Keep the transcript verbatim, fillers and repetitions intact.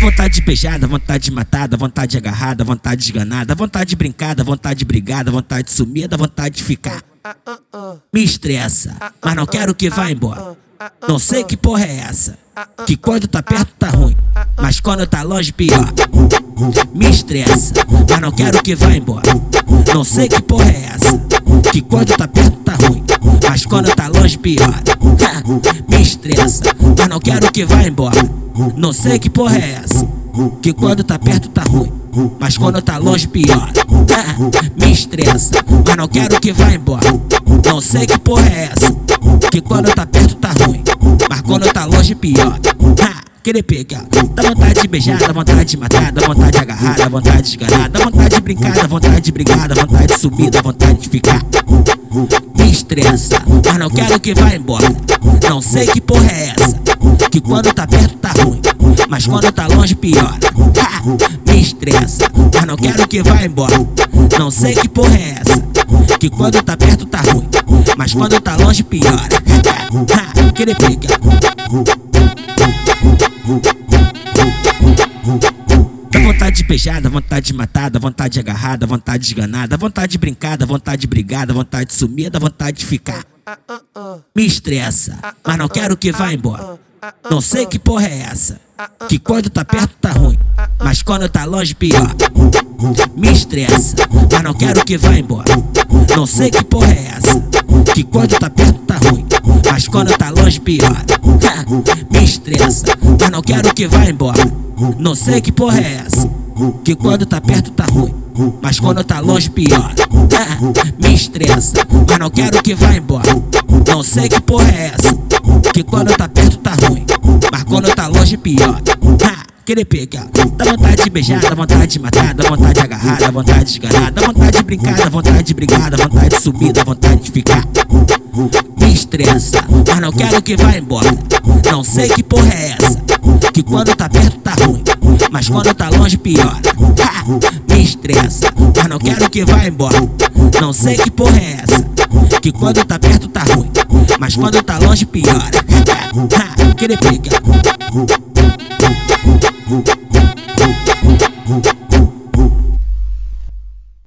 vontade de beijar, dá vontade de matar, dá vontade de agarrar, dá vontade de esganar, dá vontade de brincar, dá vontade de brigar, dá vontade de sumir, dá vontade de ficar. Me estressa, mas não quero que vá embora. Não sei que porra é essa, que quando tá perto tá ruim, mas quando tá longe pior. Me estressa, mas não quero que vá embora. Não sei que porra é essa, que quando tá perto tá ruim, mas quando tá longe pior. Me estressa, mas não quero que vá embora. Não sei que porra é essa, que quando tá perto tá ruim, mas quando tá longe pior. Me estressa, mas não quero que vá embora. Não sei que porra é essa, que quando tá perto tá ruim, mas quando tá longe pior. Querer pegar, dá vontade de beijar, dá vontade de matar, dá vontade de agarrar, dá vontade de esganar, dá vontade de brincar, dá vontade de brigar, dá vontade de subir, dá vontade de ficar. Me estressa, mas não quero que vá embora. Não sei que porra é essa, que quando tá perto tá ruim, mas quando tá longe piora. Me estressa, mas não quero que vá embora. Não sei que porra é essa, que quando tá perto tá ruim, mas quando tá longe piora. Querer pegar. Dá vontade de beijar, dá vontade de matar, dá vontade de agarrar, dá vontade de esganar, dá vontade de brincar, dá vontade de brigar, dá vontade de sumir, dá vontade de ficar. Me estressa, mas não quero que vá embora. Não sei que porra é essa, que quando tá perto tá ruim, mas quando tá longe pior. Me estressa, mas não quero que vá embora. Não sei que porra é essa, que quando tá perto tá ruim, mas quando tá longe pior. Me estressa, mas não quero que vá embora. Não sei que porra é essa, que quando tá perto tá ruim, mas quando tá longe pior. Me estressa, mas não quero que vá embora. Não sei que porra é essa, que quando tá perto tá ruim, mas quando tá longe pior. Querer pegar, dá vontade de beijar, dá vontade de matar, dá vontade de agarrar, dá vontade de esganar, dá vontade de brincar, dá vontade de brigar, dá vontade de subir, dá vontade de ficar. Me estressa, mas não quero que vá embora. Não sei que porra é essa, que quando tá perto tá ruim, mas quando tá longe piora. Me estressa, mas não quero que vá embora. Não sei que porra é essa, que quando tá perto tá ruim, mas quando tá longe piora. Querer pegar.